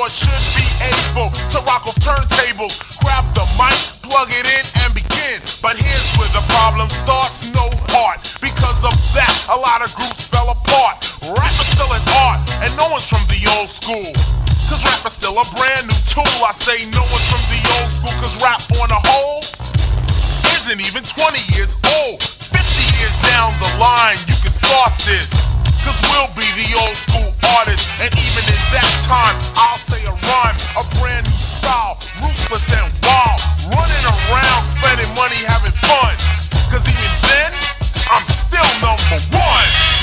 should be able to rock off turntables, grab the mic, plug it in, and begin. But here's where the problem starts, no heart. Because of that, a lot of groups fell apart. Rap is still an art, and no one's from the old school. Cause rap is still a brand new tool. I say no one's from the old school, cause rap on a whole isn't even 20 years old. 50 years down the line, you can start this. Cause we'll be the old school artists. And even in that time, I'll say a rhyme, a brand new style, ruthless and wild. Running around, spending money, having fun. Cause even then, I'm still number one.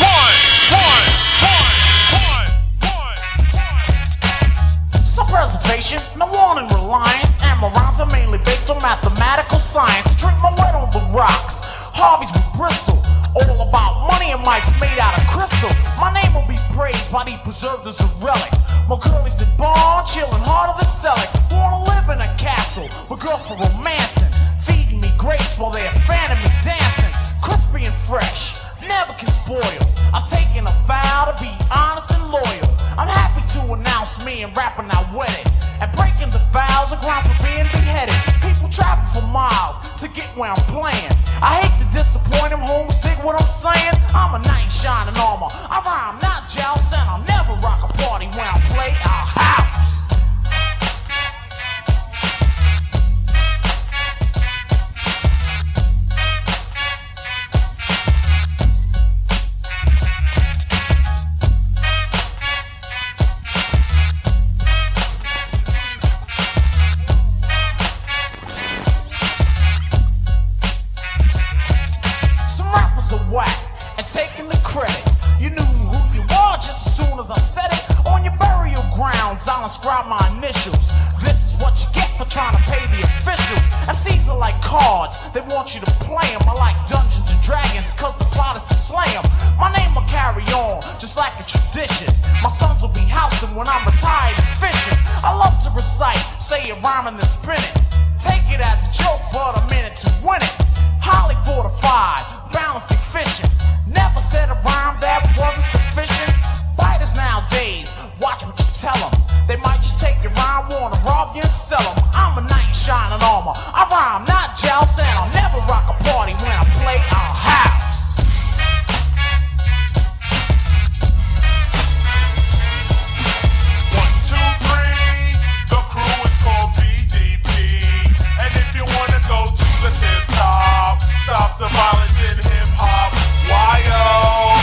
Self-preservation, no one in reliance, and my rhymes are mainly based on mathematical science. Drink my wet on the rocks, Harvey's with Bristol. All about money and mics made out of crystal. My name will be praised, body preserved as a relic. My girlies that born, chillin' harder than Selleck. Wanna live in a castle, but girls for romancing, feeding me grapes while they're fanning me dancing. Crispy and fresh, never can spoil. I've taken a vow to be honest and loyal. I'm happy to announce me and rapping out with it. And breaking the vows are ground for being beheaded. People travel for miles to get where I'm playing. I hate to disappoint them, homes, dig what I'm saying. I'm a knight in shining armor. I rhyme, not joust, and I'll never rock a party when I play our house. And taking the credit, you knew who you are just as soon as I said it. On your burial grounds, I'll inscribe my initials. This is what you get for trying to pay the officials. MCs are like cards, they want you to play them. I like Dungeons and Dragons, cause the plot is to slay them. My name will carry on, just like a tradition. My sons will be housing when I'm retired and fishing. I love to recite, say a rhyme and then spin it. Take it as a joke, but I'm in it to win it. Highly fortified, balanced and efficient. Never said a rhyme that wasn't sufficient. Fighters nowadays, watch what you tell them. They might just take your rhyme, wanna rob you and sell them. I'm a knight in shining armor. I rhyme, not joust, and I'll never rock a party when I play our house. Stop the violence in hip-hop. Why-oh?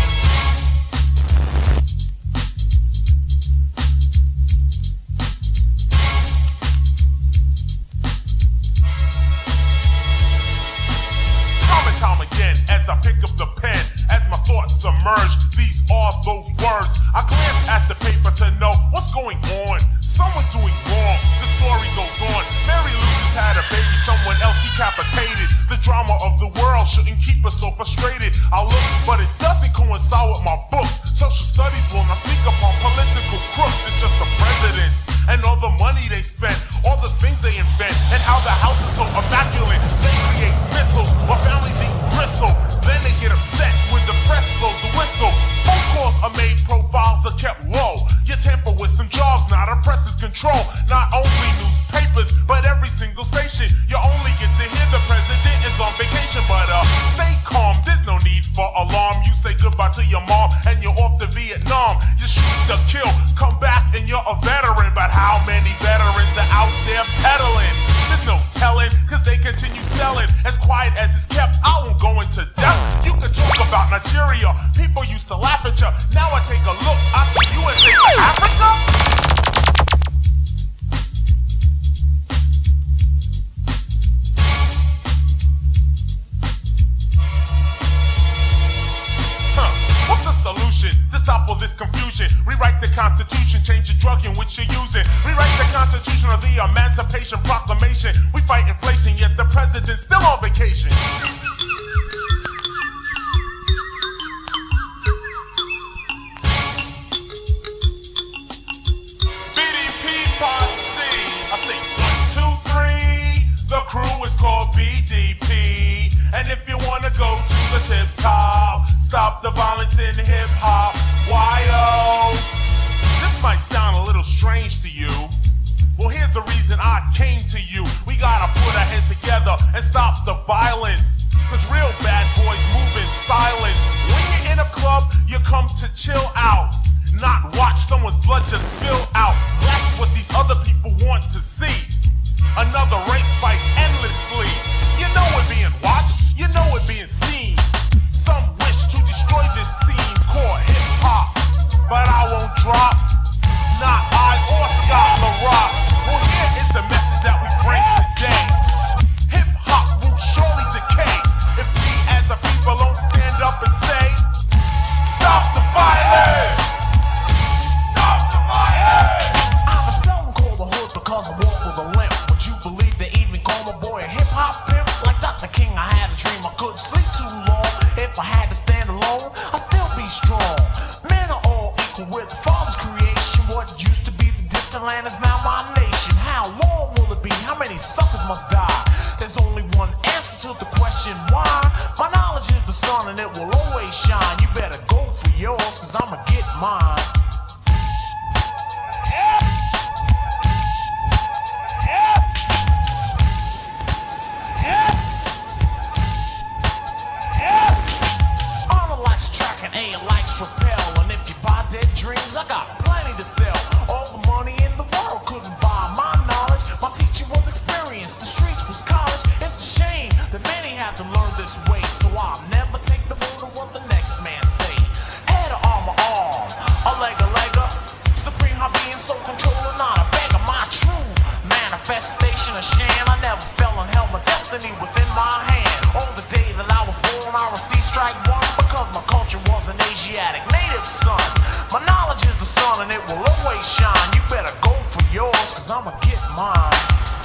Time and time again, as I pick up the pen, as my thoughts submerge, these are those words. I glance at the paper to know what's going on. Someone's doing wrong, the story goes on. Mary Lou just had a baby, someone else decapitated. The drama of the world shouldn't keep us so frustrated. I look, but it doesn't coincide with my books. Social studies will not speak upon political crooks. It's just the presidents and all the money they spend, all the things they invent, and how the house is so immaculate. They create missiles while families eat gristle. Then they get upset when the press blows the whistle. Phone calls are made, profiles are kept low. You tamper with some jobs, not a press's control. Not only newspapers, but every single station. You only get to hear the president is on vacation. But stay calm, there's no need for alarm. You say goodbye to your mom and you're off to Vietnam. You shoot to kill, come back and you're a veteran. But how many veterans are out there peddling? There's no telling, cause they continue selling. As quiet as it's kept, I won't go into depth. You can talk about Nigeria, people used to laugh at you. Now I take a look, I see you and say, Africa? What's the solution to stop all this confusion? Rewrite the Constitution, change the drug in which you're using. Rewrite the Constitution or the Emancipation Proclamation. We fight inflation, yet the president's still on vacation. BDP posse. I say 1, 2, 3. The crew is called BDP. And if you wanna go to the tip top, stop the violence in hip hop. Why-oh? This might sound a little strange to you. and stop the violence. Cause real bad boys move in silence. When you're in a club, you come to chill out, not watch someone's blood just spill out. That's what these other people want to see. Another race fight endlessly. You know it being watched, you know it being seen. Some wish to destroy this scene called hip-hop, but I won't drop. Not I or Scott LaRock. Well, here is the message that we bring today. Hip-hop will surely decay if we as a people don't stand up and say, stop the violence! Stop the violence! I'm a seldom called a hood because I walk with a limp. Would you believe they even call my boy a hip-hop pimp? Like Dr. King, I had a dream I couldn't sleep too long. If I had to stand alone, I'd still be strong. Men are all equal with the Father's creation. What used to be the distant land is now my nation. How long will it be? How many suckers must die? There's only one answer to the question why. My knowledge is the sun and it will always shine. You better go for yours, cause I'ma get mine. Repel, and if you buy dead dreams, I got plenty to sell. All the money in the world couldn't buy my knowledge. My teacher was experienced, the streets was college. It's a shame that many have to learn this way, so I'll never take the road of what the next man say. Head or arm, a leg up. Supreme hobby and soul controller, not a beggar. My true manifestation of sham. I never fell and held my destiny within my hand. On the day that I was born, I received strike one because my culture was an Asiatic native son. My knowledge is the sun and it will always shine. You better go for yours, cause I'ma get mine.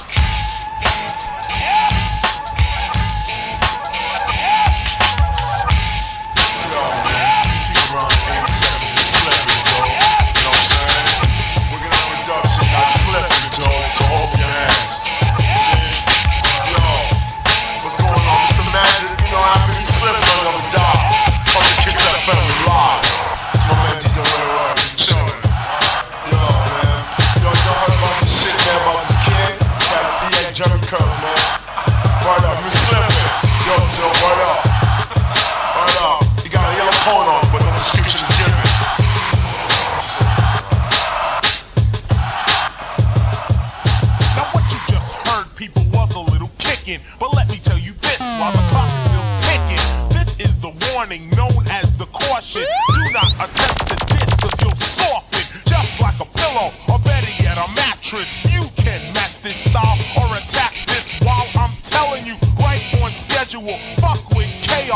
But let me tell you this, while the clock is still ticking, this is the warning known as the caution. Do not attempt to diss, cause you'll soften just like a pillow, or better yet a mattress. You can match this style or attack this while I'm telling you right on schedule. Fuck with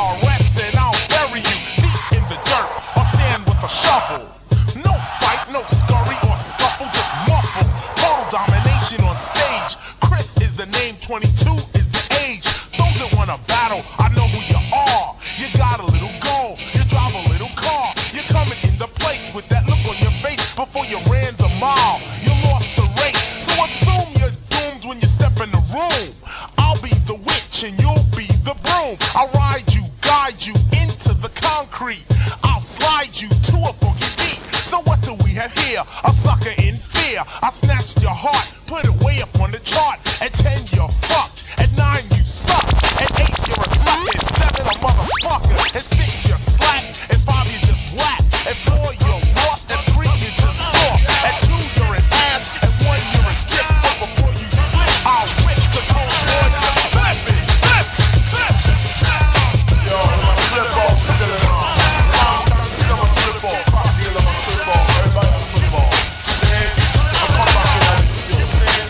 KRS and I'll bury you deep in the dirt or sand with a shovel. No fight, no scurry or scuffle, just muffle. Total domination on stage. Chris is the name, 22 is the age. Those that wanna battle, I know who you are. You got a little goal, you drive a little car. You're coming in the place with that look on your face before you ran the mile. You lost the race, so assume you're doomed when you step in the room. I'll be the witch and you'll be the broom. I'll ride you, guide you into the concrete. I'll slide you to a boogie beat. So what do we have here? A sucker in fear. I snatched your heart, put it way up on the chart. At 10 you're fucked, at 9 you suck, at 8 you're a sucker, at 7 a motherfucker, at 6 you're slack, at 5 you just whack, at 4 you're lost, at 3 you just soft, at 2 you're an ass, at 1 you're a dick. But before you slip, I'll whip, cause homeboy just slipping. Yo, my slip off, still it on. I'm trying to sell my slip off, pop deal on my slip off, everybody on slip off. See? I come back in and still sing.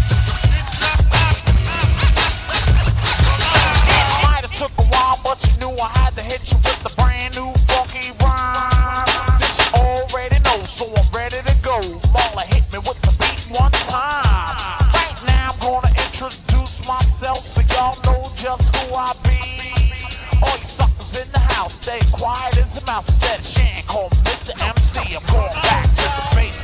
Took a while, but you knew I had to hit you with the brand new funky rhyme. This you already know, so I'm ready to go. Marla hit me with the beat one time. Right now I'm gonna introduce myself so y'all know just who I be. All you suckers in the house, stay quiet as a mouse. Instead of Shan, call me Mr. MC. I'm going back to the base.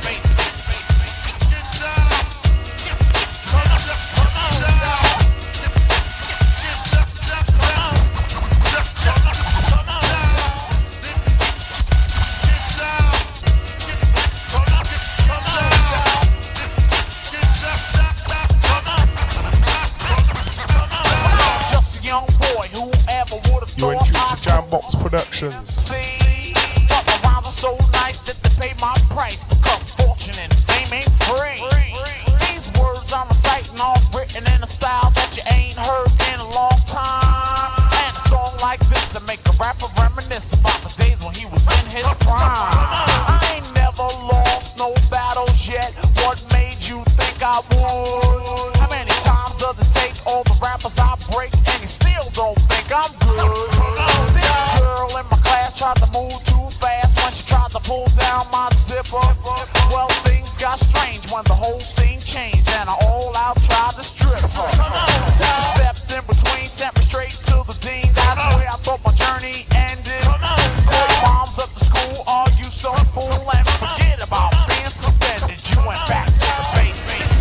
Productions. See, but my rhymes are so nice that they pay my price because fortune and fame ain't free. These words I'm reciting all written in a style that you ain't heard in a long time. And a song like this will make a rapper reminisce about the days when he was in his prime. I ain't never lost no battles yet. What made you think I would? How many times does it take all the rappers I break and you still don't think I'm good? This girl in my class tried to move too fast when she tried to pull down my zipper. Well, things got strange when the whole scene changed and I all out tried to strip her. Teacher stepped in between, sent me straight to the dean. That's where I thought my journey ended. Called moms up to school, are you so fool? And forget about being suspended. You went back to the basics.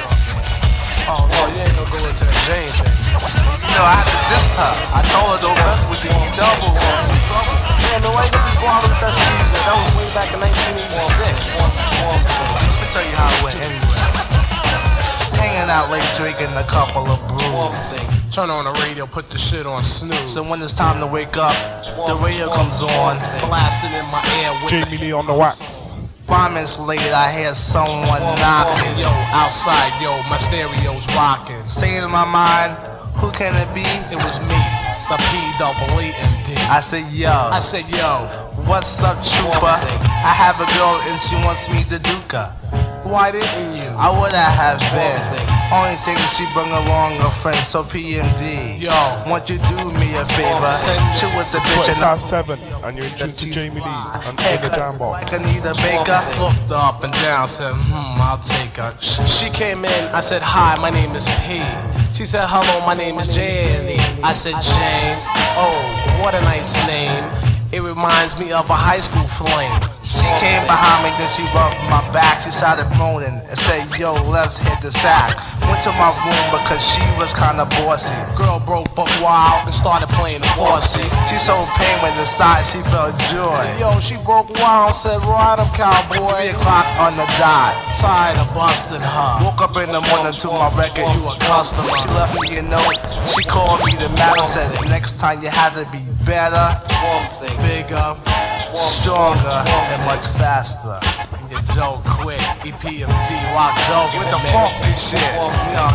Oh no, you ain't gonna go into that Jane thing. No, I had to diss her. I told her don't mess with the E-double. Man, no way to be bothered with that season. That was way back in 1986. Let me tell you how it went anyway. Hanging out late drinking a couple of brews. Turn on the radio, put the shit on snooze. So when it's time to wake up, the radio comes on. Blasting in my ear with Jamie Lee on the wax. 5 minutes later, I hear someone knocking. Yo, outside, yo, my stereo's rocking. Saying in my mind, who can it be? It was me, the P-double-E-M-D. I said, yo. I said, yo, What's up, trooper? I have a girl and she wants me to duke her. why didn't you? I would have been. Only thing she bring along a friend, so PMD. Yo, Won't you do me a favor? Shoot with the bitch and 25-7, and you're introduced to Jamie Lee and the Jam Box. Can you the baker? looked up and down, said, I'll take her. She came in, I said, hi, my name is P. She said, hello, my name is Jane. I said, Jane, oh, what a nice name. It reminds me of a high school flame. She came behind me, then she rubbed my back. She started moaning and said, yo, let's hit the sack. Went to my room because she was kinda bossy. Girl broke buck wild and started playing the horsey. She so pain when inside she felt joy. Yo, she broke wild and said, ride up, 3 cowboy. o'clock on the dot. Tired of busting her. Woke up in the morning to my record. You a customer. She left me a note. She called me the matter. Said next time you have to be better, Bigger, stronger, and much faster. your dough quick. EPMD, rock dough. With the funky shit, you know.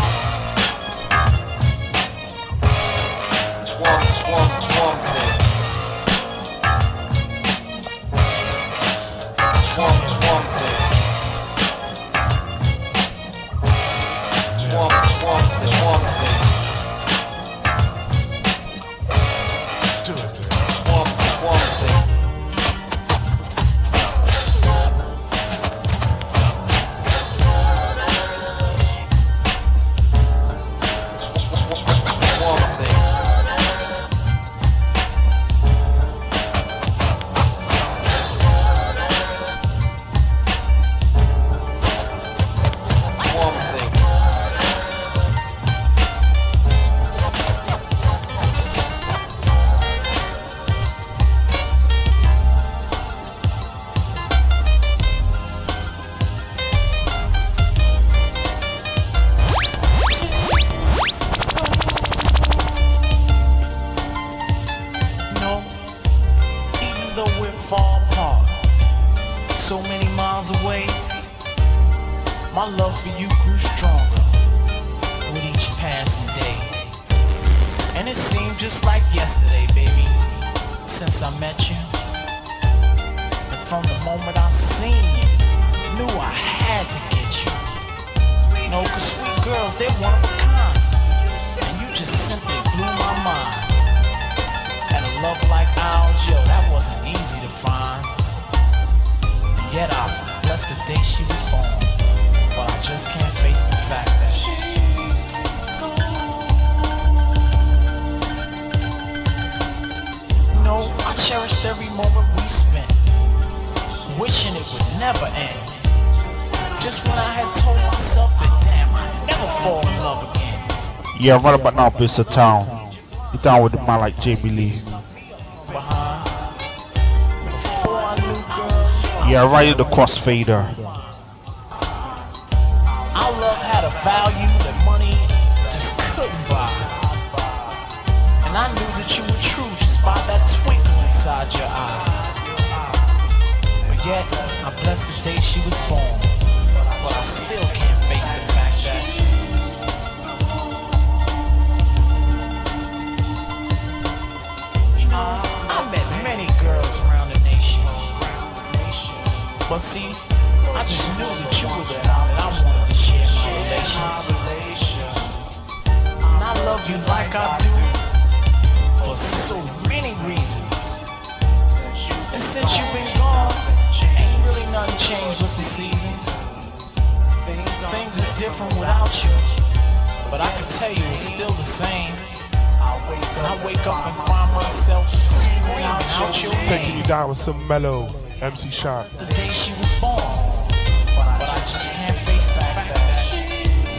My love for you grew stronger with each passing day. And it seemed just like yesterday, baby, since I met you. And from the moment I seen you, knew I had to get you. No, 'cause sweet girls, they're one of a kind. And you just simply blew my mind. And a love like ours, yo, that wasn't easy to find. And yet I blessed the day she was born. But I just can't face the fact that she's gone. No, I cherished every moment we spent, wishing it would never end. Just when I had told myself that damn, I'd never fall in love again. Yeah, right about now, Vista Town. You down with a man like Jamie Lee. Before I knew, girl, Yeah, right at the crossfader. our love had a value that money just couldn't buy. And I knew that you were true just by that twinkle inside inside your eye. But yet, I bless the day she was born. But I still can't face the fact that I met many girls around the nation. But see, I just knew that you were the one that I wanted to share my relations. And I love you like I do for so many reasons. And since you've been gone, ain't really nothing changed with the seasons. Things are different without you, but I can tell you it's still the same. I wake up and find myself screaming out your name. Taking you down with some mellow MC Shine. The day she was born, but I just can't face the fact that she's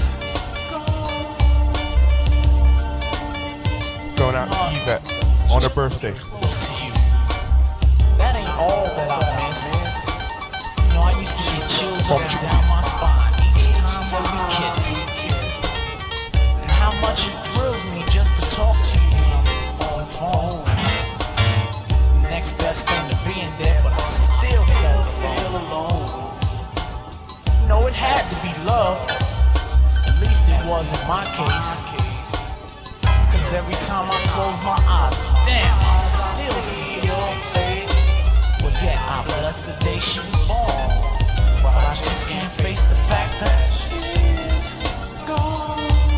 gone. Going out to Yvette on her birthday. Close to you. That ain't all that I miss. You know, I used to get chills up and down my spine each time when we kiss. And how much it thrills me just to talk to you on the phone. Next best thing to being there, but I still felt alone. You know, it had to be love. At least it was in my case. Cause every time I close my eyes, damn, I still see your face. Well, yeah, I bless the day she was born, but I just can't face the fact that she's gone.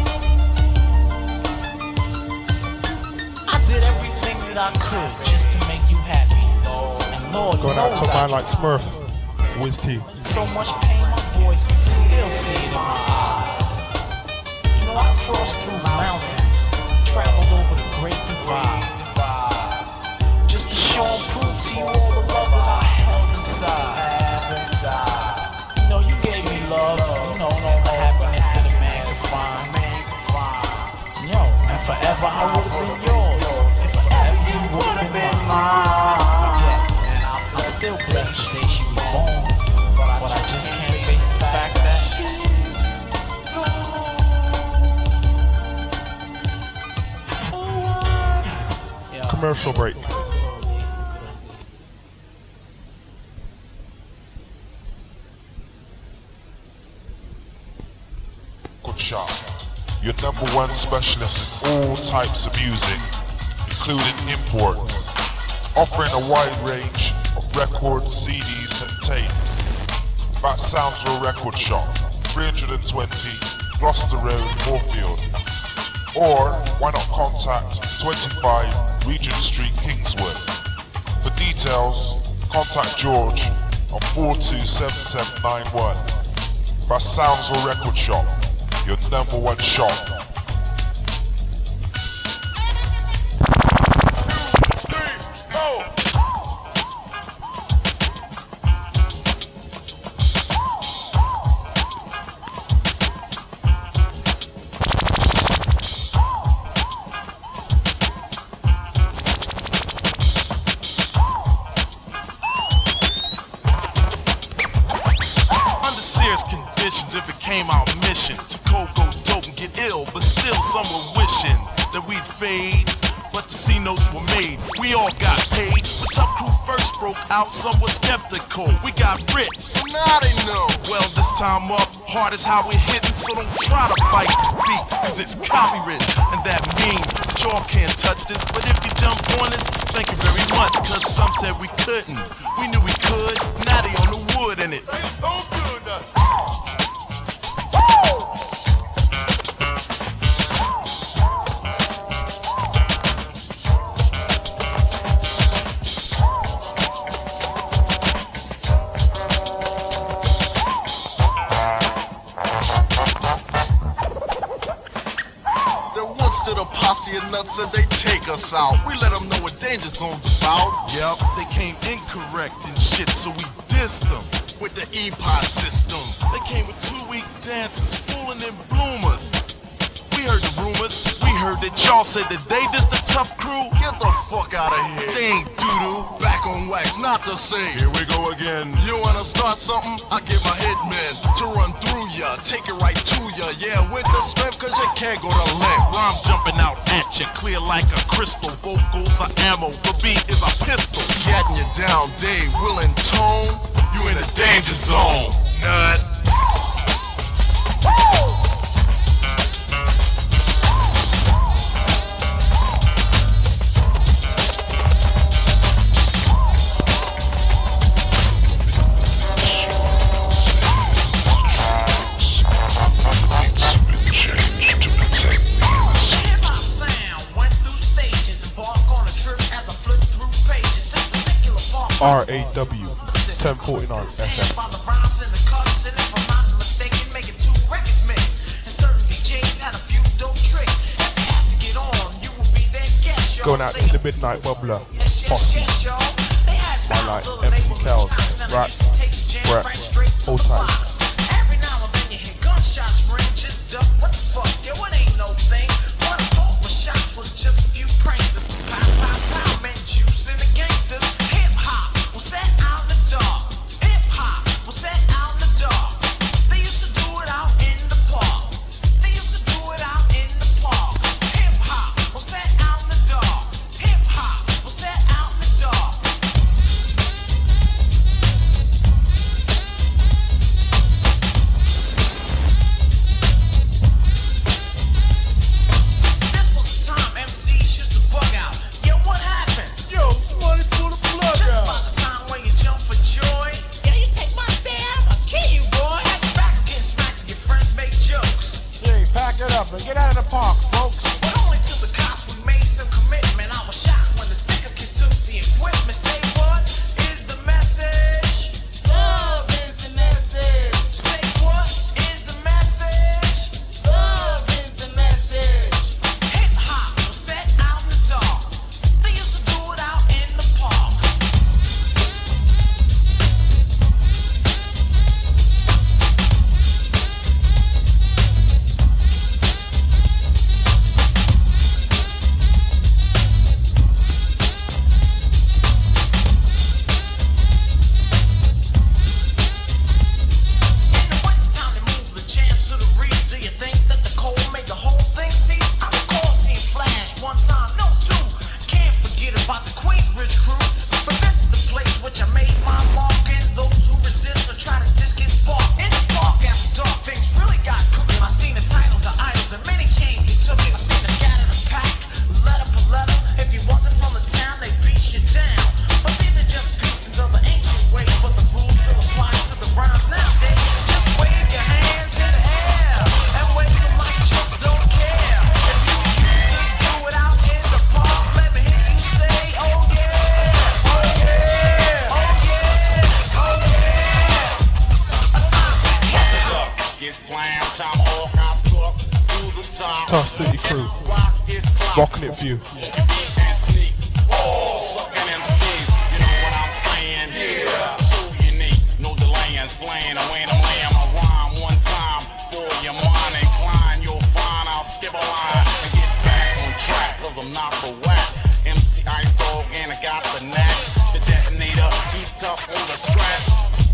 I did everything that I could just to make you happy, and Lord Going out knows to a I man like Smurf, Wiz T. so much pain, my boys can still see it in my eyes. You know, I crossed through mountains, traveled over the Great Divide, just to show and prove to you all the love that I held inside. You know, you gave me love, you know, all the happiness that a man could find. Yo, and forever I would have been yours, if forever you would have been mine. Yeah, I still bless the day she was born, but I just can't face the fact that she's gone. Commercial break. Good Shop, your #1 specialist in all types of music, including imports, offering a wide range of records, CDs and tapes. That sounds for a record shop, 320 Gloucester Road, Moorfield. Or why not contact 25 Regent Street, Kingswood. For details, contact George on 427791. That sounds for a record shop, your #1 shop. It became our mission to go dope and get ill, but still some were wishing that we'd fade. But the C notes were made, we all got paid. The Tough Crew first broke out, some were skeptical. We got rich, so now they know. Well, this time up, hard is how we're hitting, so don't try to fight this beat, cause it's copywritten. And that means that y'all can't touch this, but if you jump on this, thank you very much, cause some said we couldn't. We knew we could, now they on the wood in it. Don't do nothing. Nuts and they take us out. We let them know what danger zone's about. Yep, they came incorrect and shit, so we dissed them with the E-Pod system. They came with 2 weak dances, fooling and bloomers. We heard the rumors, we heard that y'all said that they dissed the Tough Crew. Get the fuck out of here. They ain't doo-doo, back on wax, not the same. Here we go again. You wanna start something, I get my hitmen to run through ya, take it right to ya. Yeah, with the strength, cause you can't go to length. Rhyme jumping out at you, clear like a crystal. Vocals are ammo, the beat is a pistol. Getting you down, Dave, Will and Tone. You in a danger zone, nut. RAW 1049 FM. Going out to the Midnight Bubbler Posse. My like MC Kells, Rat, Brett, all time. Every now and then you hear gunshots ring, just duck, what the fuck, yo, it ain't no thing. What I thought was shots was just a few pranksters. Pow, pow, pow, man, juicing the gangsters. Hip-hop was set out in the dark. Hip-hop was set out in the dark. They used to do it out in the park. They used to do it out in the park. Hip-hop was set out in the dark. Hip-hop was set out in the dark. This was the time MCs used to bug out. Yo, what happened? Yo, somebody pull the plug Just out. about the time when you jump for joy. Yeah, you take my damn, I'll kill you, boy. That's back getting smacked and your friends make jokes. Hey, pack it up and get out of the park, folks. But only to the cops we made some commitment. I was shocked when the sticker kids took the equipment. Say what is the message? Love is the message. Say what is the message? Love is the message. Hip hop was set out in the dark. They used to do it out in the park. In the wintertime, they moved the jams to the reef. Do you think that the cold made the whole thing cease? I recall seeing Flash one time, no two. Can't forget about the Queensbridge crew. But this is the place which I made my mark. And those who resist or try to diss get sparked. In the park after dark, things really got cooking. I seen the titles of idols and many chains he took it. I seen the scatter the pack, letter for letter. If you wasn't from the town, they beat you down. But these are just pieces of the ancient ways. But the rules still apply to the rhymes nowadays. Just wave your hands in the air and wave the mic, just don't care. If you used to do it out in the park, let me hear you say, oh yeah, oh yeah, oh yeah, oh yeah. A time to hit it up. Get slammed, time all guys struck to the top. Tough City Crew, Rock is clock. rocking it for you. And sneak. Oh, sucking MCs, you know what I'm saying? Yeah. So unique, no delaying, slaying, away I'm laying my rhyme one time for your mind inclined. You'll find I'll skip a line and get back on track, cause I'm not for whack. MC Ice Dog and I got the knack. The detonator, too tough on the scratch.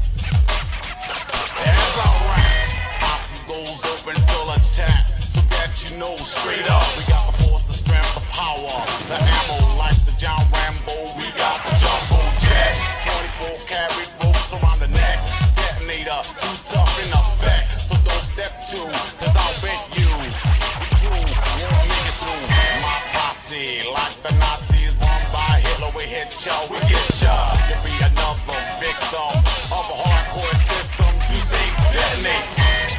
That's alright. Posse goes open, full attack. So that you know straight up, we got the force, the strength, the power, the ammo, like the John Rambo. We got the jumbo jet, 24 karat ropes around the neck. Detonator, too tough in the back. So don't step to, cause I'll bet you the crew won't make it through. My posse, like the Nazis, run by Hitler, we hit y'all, we get ya. You'll be another victim of a hardcore system. You say detonate.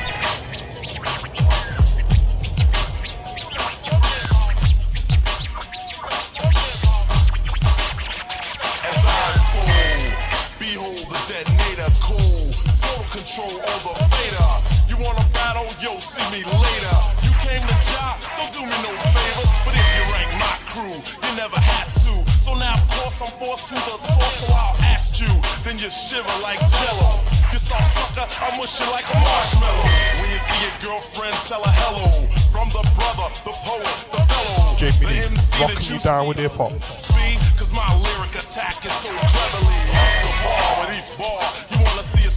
As I pull, behold the detonator cool. Total control over Vader. You wanna battle? Yo, see me later. You came to job, don't do me no favors. But if you rank my crew, you never had to. So now of course I'm forced to the source, so I'll ask you. Then you shiver like jello. You soft sucker, I mush you like a marshmallow. When you see your girlfriend, tell her hello. From the brother, the poet, the fellow, the JPD, MC that rocking you used down to with hip hop. be, cause my lyric attack is so cleverly up to par with each bar. You wanna see a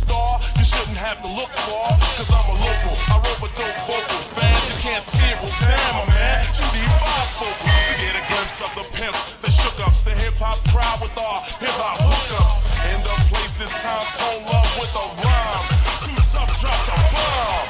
wouldn't have to look far, cause I'm a local. I rope a dope vocal. Fans, you can't see it, well damn, man. You need bifocals to get a glimpse of the pimps that shook up the hip-hop crowd with our hip-hop hookups. In the place this time, tone love with a rhyme. Too tough, drop the bomb.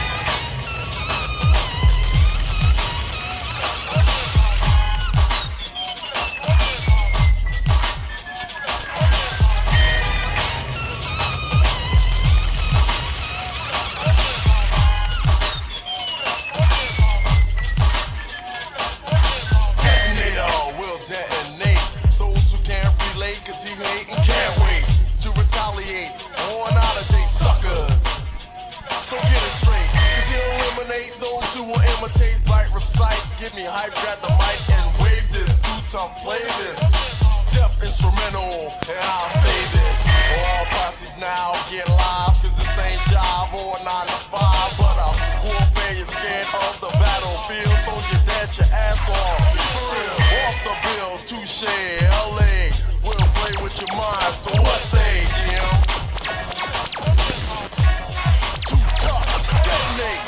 Give me hype, grab the mic and wave this. Too tough, play this. Deaf instrumental, and I'll say this. All posses now get live, cause this ain't job or 9 to 5. But a warfare, you're scared of the battlefield, so you dance your ass off. For real, off the bill, touche, LA. We'll play with your mind, so what say, Jim? Too tough, detonate.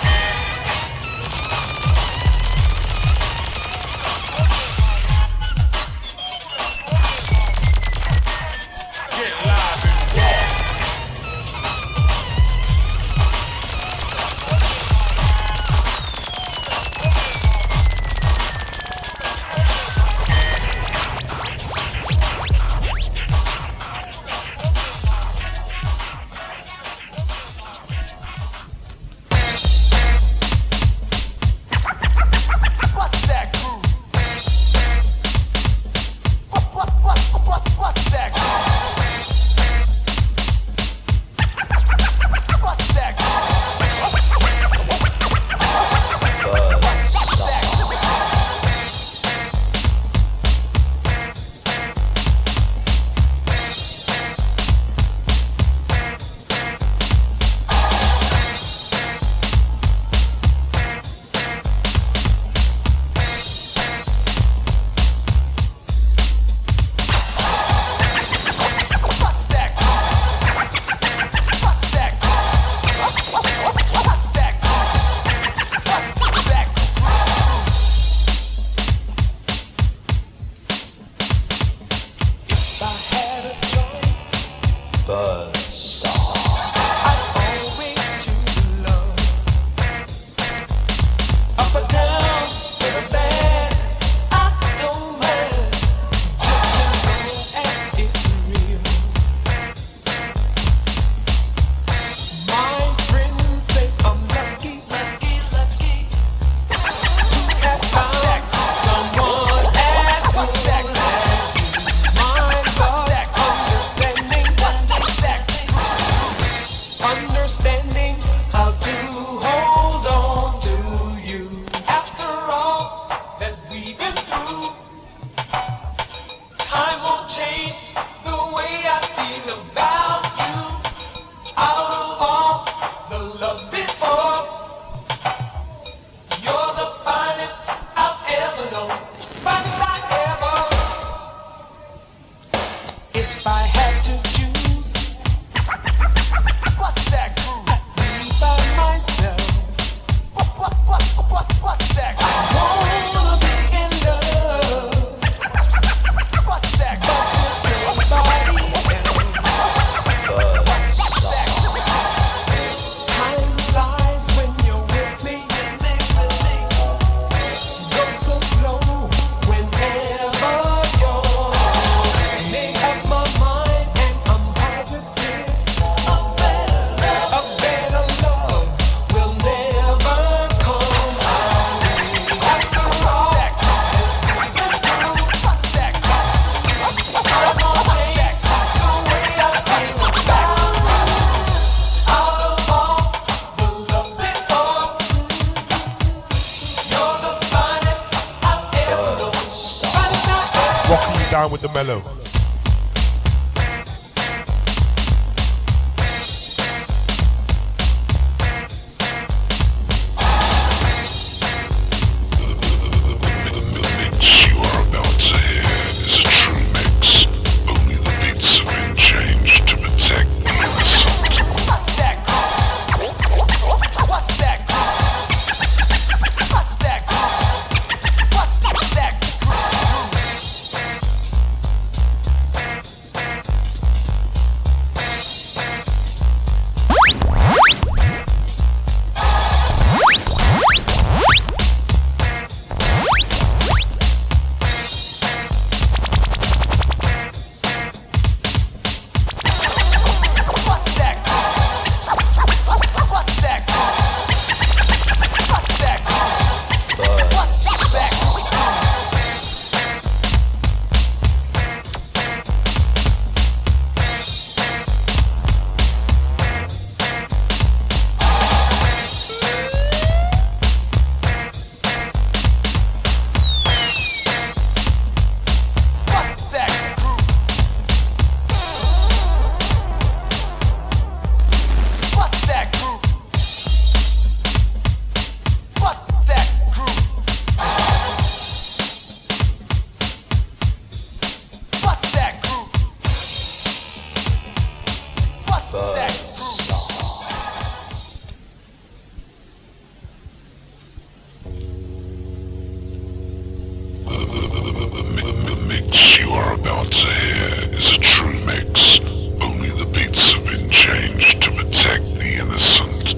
Down with the mellow. Only the beats have been changed to protect the result. The mix you are about to hear is a true mix. Only the beats have been changed to protect the innocent.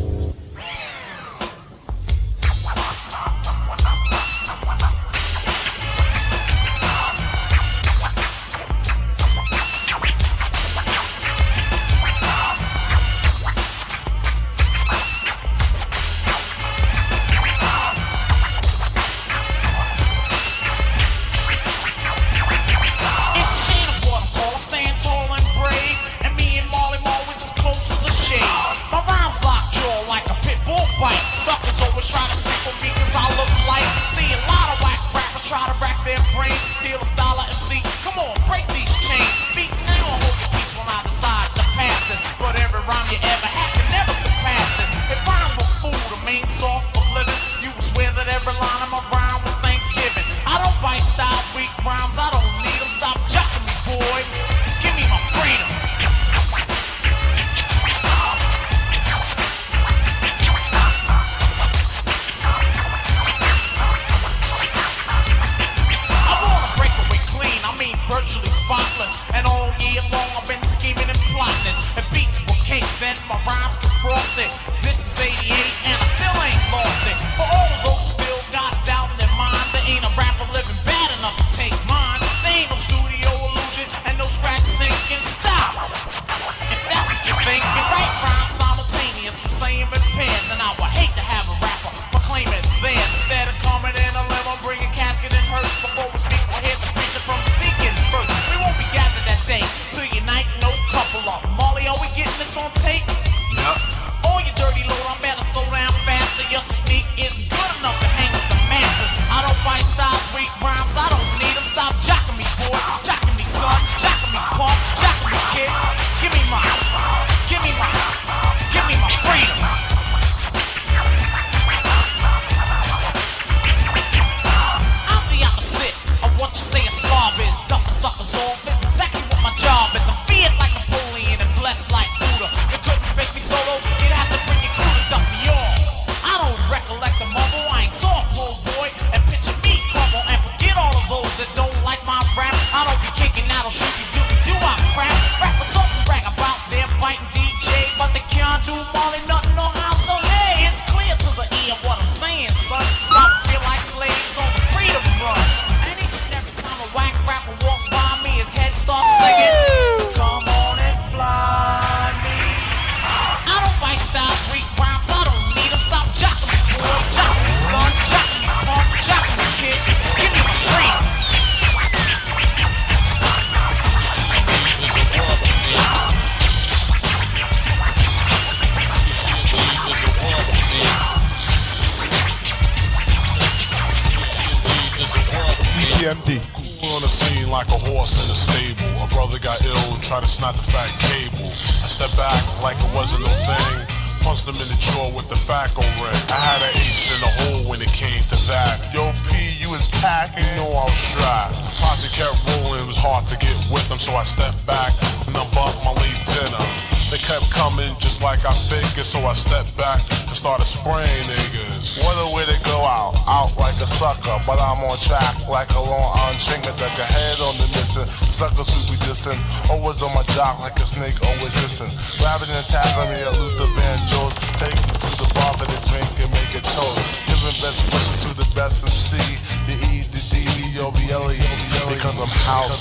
PMD. On the scene like a horse in a stable. A brother got ill, tried to snap the fat cable. I stepped back like it wasn't no thing. Punched him in the jaw with the Faco ring. I had an ace in the hole when it came to that. Yo, P, you was packing, you know I was strapped. Posse kept rolling, it was hard to get with them, so I stepped back and I bumped my late dinner. They kept coming just like I figured, so I stepped back and started spraying niggas. What a way to go out like a sucker, but I'm on track like a long arm chinga that your head on the missing. Suckers who be dissing, always on my jock like a snake, always listen. Rather than tackling me at Luther Vandross, take me to the bar for the drink and make it toast. Giving best wishes to the best MC, the E, the D, the O-B-L-E, because I'm house.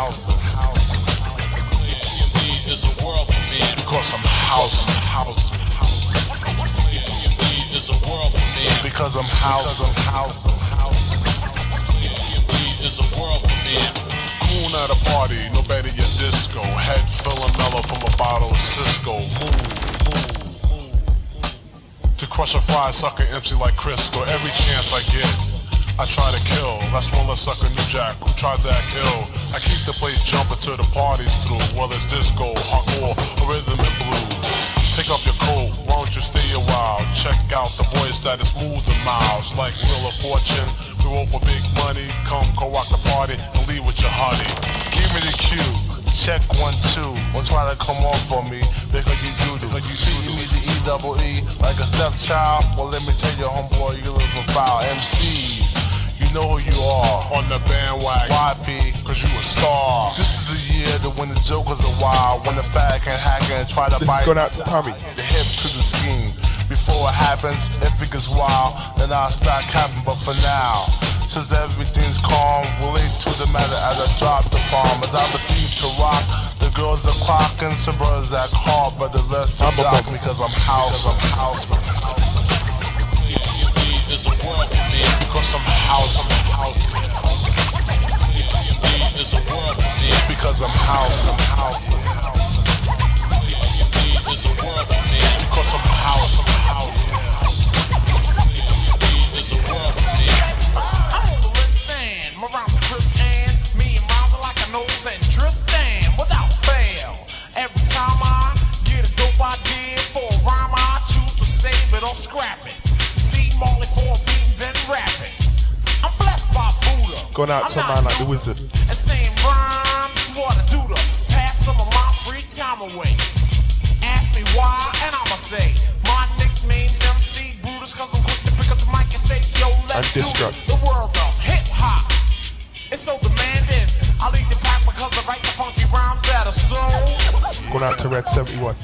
Is a world for me because I'm house. Is a world for me because I'm house. Is a world for me. Coon at a party, no better your disco. Head filling mellow from a bottle of Cisco. Move. To crush a fry sucker empty like Crisco. Every chance I get, I try to kill. That's one less sucker New Jack who tried to act ill. I keep the place jumping till the party's through. Whether it's disco, hardcore, or rhythm and blues. Take off your coat, why don't you stay a while? Check out the boys that is smooth and miles. Like Wheel of Fortune, we roll for big money. Come co-rock the party and leave with your honey. Give me the cue, check 1, 2. Don't try to come off on me because you do. Because you treat me the E-double-E like a stepchild. Well, let me tell you, homeboy, you little foul. MC, you know who you are. On the bandwagon. YP, cause you a star. This is the year that when the jokers are wild, when the fag can hack and try to bite. This is going out to Tommy. The hip to the scheme. Before it happens, if it gets wild, then I'll start capping. But for now, since everything's calm, relate to the matter as I drop the bomb. As I proceed to rock, the girls are clocking, some brothers act hard, but the rest are dark because I'm house. There's a world for me because I'm house. There's a world for me because I'm house. There's a world for me because I'm house. There's a world for me. I'm on the list stand. My rhymes are crisp and me and rhymes are like a nose and Tristan without fail. Every time I get a dope idea for a rhyme, I choose to save it or scrap it. See Marley for a beat, then rap it. I'm blessed by Buddha. Going out to a man like the Wizard. And saying rhymes is what I do to pass some of my free time away. Ask me why, and I'ma say my nickname's MC Brutus, cause I'm quick to pick up the mic and say, yo, let's do it. The world of hip-hop. It's so demanding. I lead the pack because I write the funky rhymes that are so. Going out to Red 71.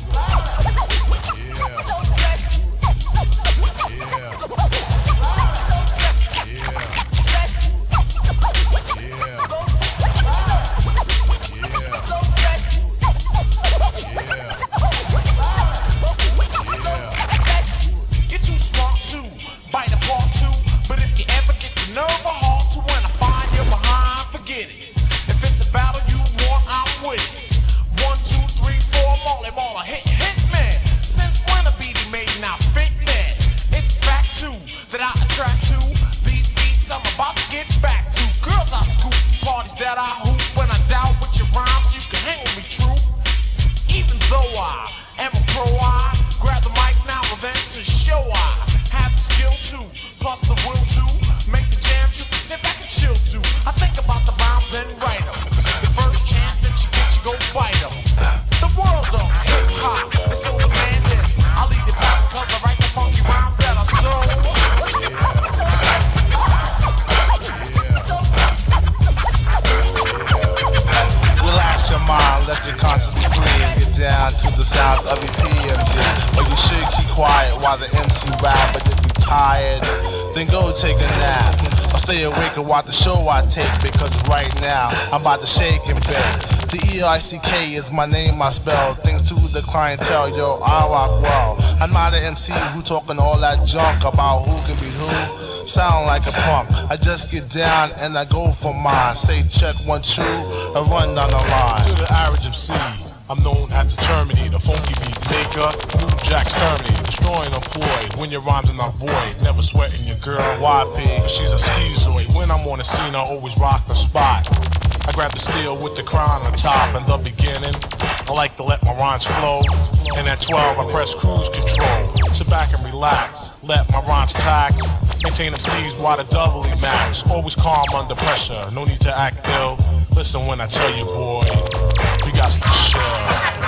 Watch the show I take because right now I'm about to shake and bake. The EICK is my name I spell. Thanks to the clientele, yo, I rock well. I'm not an MC who talking all that junk about who can be who. Sound like a punk. I just get down and I go for mine. Say check 1, 2 and run down the line. To the average MC, I'm known as the Terminator, funky beat maker, New Jack Terminator, destroying employed. When your rhymes are not void, never sweating your girl YP, she's a schizoid. When I'm on the scene, I always rock the spot. I grab the steel with the crown on top. In the beginning, I like to let my rhymes flow. And at 12, I press cruise control. Sit back and relax, let my rhymes tax. Maintain MCs while the doubly max. Always calm under pressure, no need to act ill. Listen when I tell you, boy, we got to chill.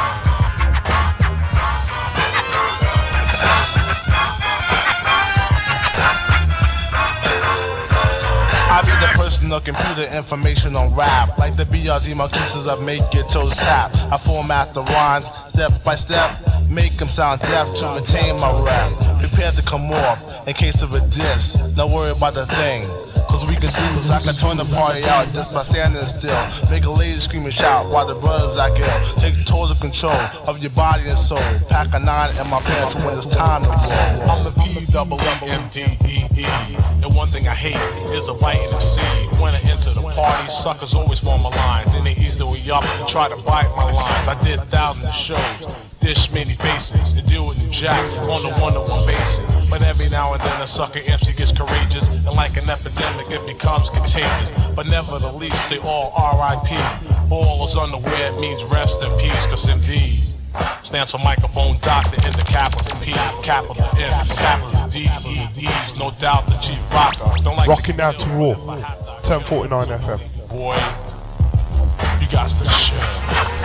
I be the personal computer information on rap. Like the BRZ marquises that make your toes tap. I format the rhymes step by step, make them sound deaf to retain my rap. Prepare to come off in case of a diss. Don't worry about the thing, cause we can do this. I can turn the party out just by standing still. Make a lady scream and shout while the brothers act ill. Take total control of your body and soul. Pack a 9 in my pants when it's time to roll. I'm the P-double-E-M-D-E-E. And one thing I hate is a bite and exceed. When I enter the party, suckers always form a line. Then they ease the way up and try to bite my lines. I did thousands of shows, dish many faces, and deal with New Jack on the one-to-one basis. But every now and then a sucker MC gets courageous, and like an epidemic it becomes contagious. But never the least, they all R.I.P. All is unaware, it means rest in peace, cause indeed stands for microphone doctor in the capital P, capital M, capital D-E-E's, no doubt the Chief Rocker. Don't like rocking down to Raw, 1049 FM. Boy, you got to chill.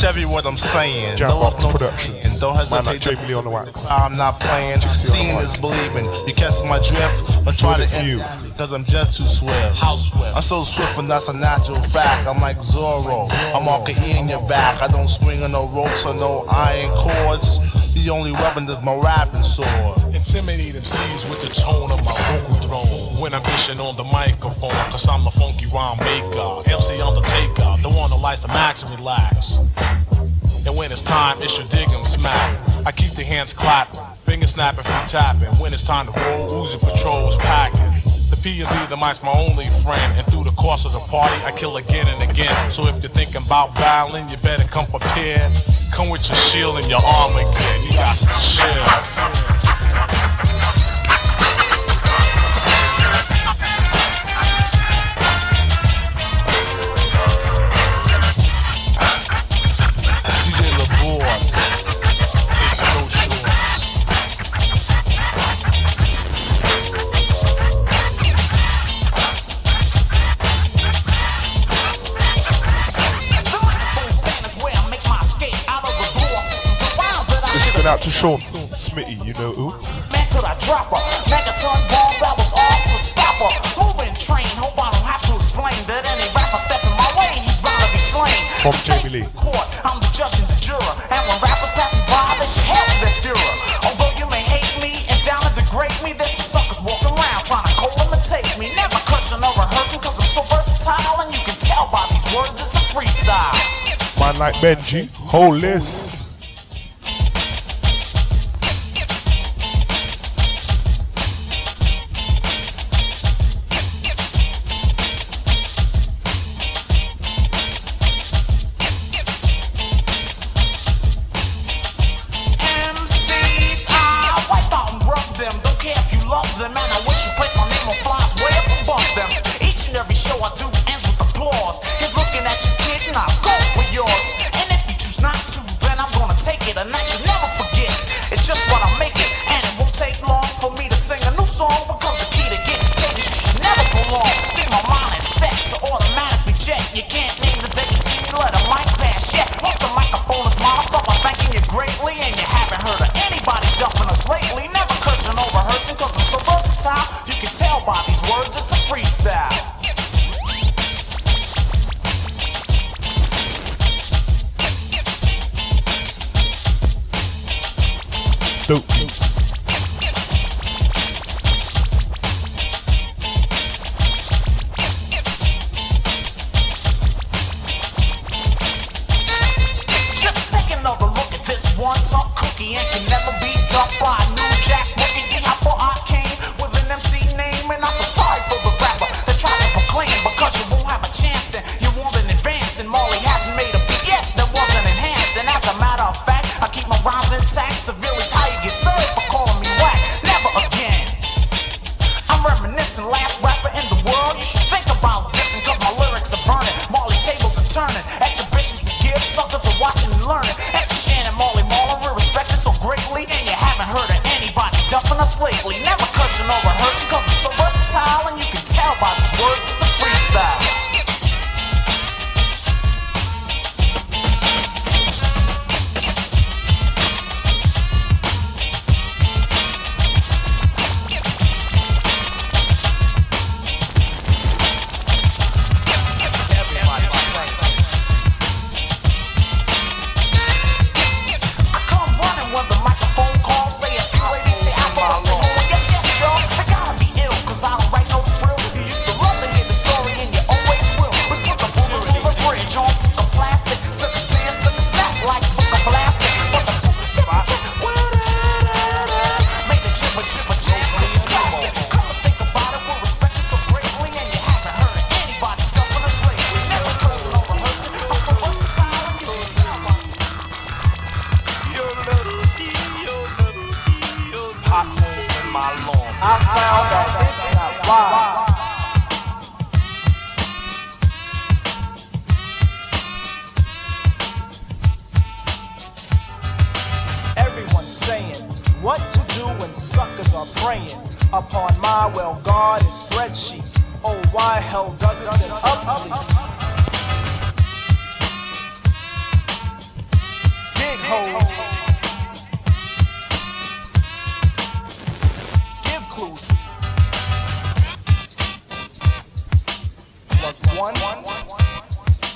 Catch every word I'm saying. Jambox No Productions. and don't Man hesitate like Jamie Lee on the wax. I'm not playing. Seeing is believing. You catch my drift, but try to end because I'm just too swift. How swift? I'm so swift and that's a natural fact. I'm like Zorro. I'm all E in your back. I don't swing on no ropes or no iron cords. The only weapon is my rapping sword. Intimidate MCs with the tone of my vocal throne. When I'm dishing on the microphone, cause I'm the funky rhyme maker. MC Undertaker, the one that likes to max and relax. And when it's time, it's your dig 'em smack. I keep the hands clapping, fingers snapping, feet tapping. When it's time to roll, Uzi Patrol's packing. The P&D, the mic's my only friend. And through the course of the party, I kill again and again. So if you're thinking about battling, you better come prepared. Come with your shield and your arm again. You got some shield. Out to Sean Smitty, you know who? Man, could I drop her? Megaton bomb, that was all to stop her. Moving train, hope I don't have to explain that any rapper stepping my way, he's bound to be slain. From Jamie Lee. Court, I'm the judge and the juror, and when rappers pass me by, they should hail their Führer. Although you may hate me and down and degrade me, there's some suckers walking around trying to co-imitate me. Never cursing or rehearsing, cause I'm so versatile, and you can tell by these words it's a freestyle. Man like Benji, whole list. dig holes. Give clues. Plug one.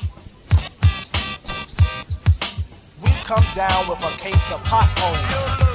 We come down with a case of potholes.